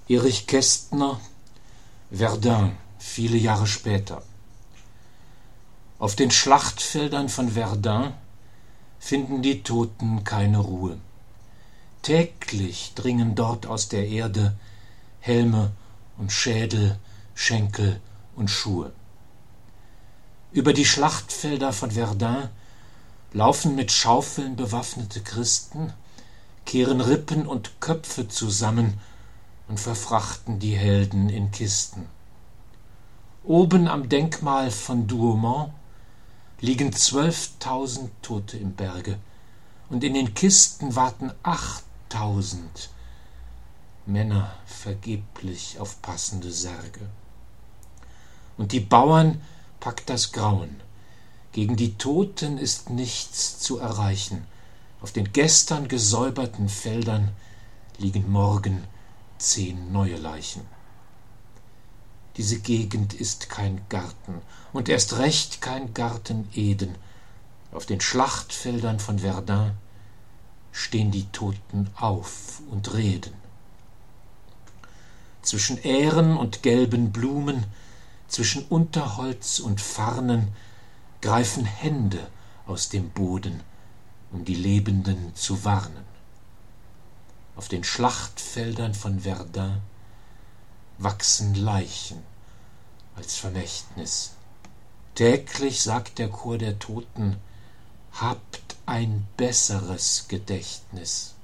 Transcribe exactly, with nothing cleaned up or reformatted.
Erich Kästner, Verdun, viele Jahre später. Auf den Schlachtfeldern von Verdun finden die Toten keine Ruhe. Täglich dringen dort aus der Erde Helme und Schädel, Schenkel und Schuhe. Über die Schlachtfelder von Verdun laufen mit Schaufeln bewaffnete Christen, kehren Rippen und Köpfe zusammen und verfrachten die Helden in Kisten. Oben am Denkmal von Douaumont liegen zwölftausend Tote im Berge, und in den Kisten warten achttausend Männer vergeblich auf passende Särge. Und die Bauern packt das Grauen. Gegen die Toten ist nichts zu erreichen. Auf den gestern gesäuberten Feldern liegen morgen zehn neue Leichen. Diese Gegend ist kein Garten und erst recht kein Garten Eden. Auf den Schlachtfeldern von Verdun stehen die Toten auf und reden. Zwischen Ähren und gelben Blumen, zwischen Unterholz und Farnen greifen Hände aus dem Boden, um die Lebenden zu warnen. Auf den Schlachtfeldern von Verdun wachsen Leichen als Vermächtnis. Täglich sagt der Chor der Toten: Habt ein besseres Gedächtnis.